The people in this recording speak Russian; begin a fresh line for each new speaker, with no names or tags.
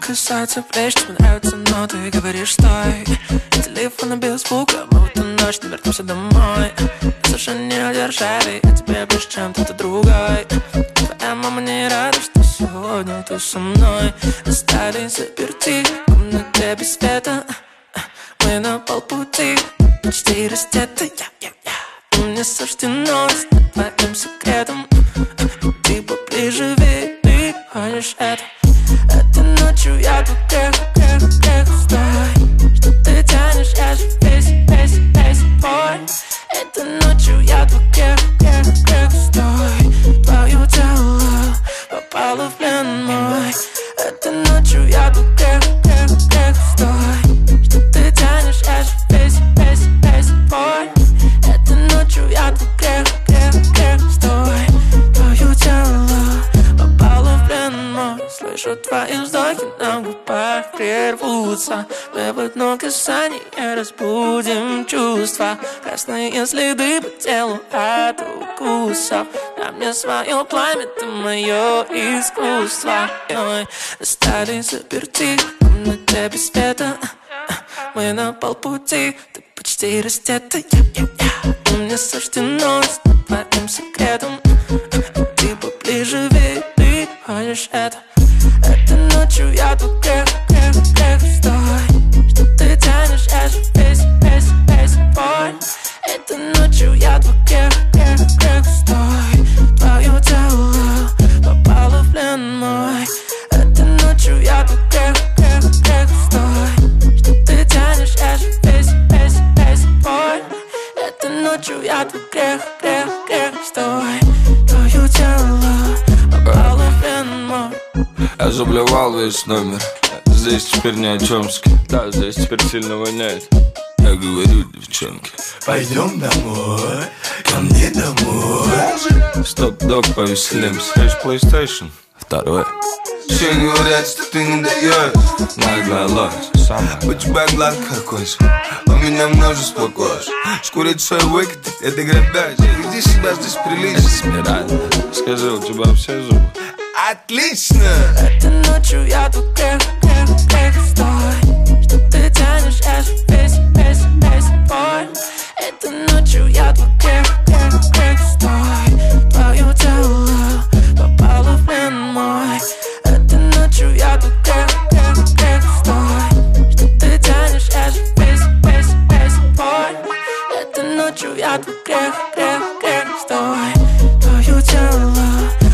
касается плеч, тебе нравится, но ты говоришь стой. Телефон без звука, мы в эту ночь не вернемся домой. Слушай, не удержали, я тебе ближе, чем кто-то другой. Твоя мама не рада, что сегодня ты со мной. Остались заперти в комнате без света. Мы на полпути, почти раздеты. И мне суждено стать твоим секретом. Ты поближе, ведь хочешь это. Этой ночью я тут грех, стой. Что ты тянешь, я же весь твой. Этой ночью я тут грех, стой. Твое тело попало в плен мой. Этой ночью я тут грех, стой. Что ты тянешь, я же весь твой. Этой ночью я тут грех, стой. Твое тело попало в плен мой. Слышу твои вздохи на губах прервутся. Мы в одно касание разбудим чувства. Красные следы по телу от укусов. На мне свое пламя, ты мое искусство. Мы остались заперти в комнате без света. Мы на полпути, ты почти раздета. И мне суждено стать твоим секретом. Ты поближе, ведь ты хочешь это. Этой ночью я тут грех, стой. Что ты тянешь, я же весь твой. Этой ночью я тут грех, стой. Твое тело попало в плен мой. Этой ночью я тут грех, стой. Что ты тянешь, я же весь твой. Этой ночью я тут грех, стой. Твое тело попало в плен мой.
Я заблевал весь номер. Здесь теперь ни о чёмски. Да, здесь теперь сильно воняет. Я говорю, девчонки,
пойдем домой, ко мне домой.
Стоп-дог, повеселимся. Хочешь PlayStation? Второй.
Все говорят, что ты не даешь.
Наглая ложь.
У тебя глаз какой же, у меня множество кож. Скурить свой выкатить, это грабеж. Веди себя здесь прилично.
Это спирально. Скажи, у тебя все зубы?
Отлично!
Этой ночью я тут грех, стой. Что ты тянешь, я же весь твой. Этой ночью я тут грех, стой. Твое тело попало в плен мой. Этой ночью я тут грех, стой. Что ты тянешь, я же весь твой. Этой ночью я тут грех, стой. Твое тело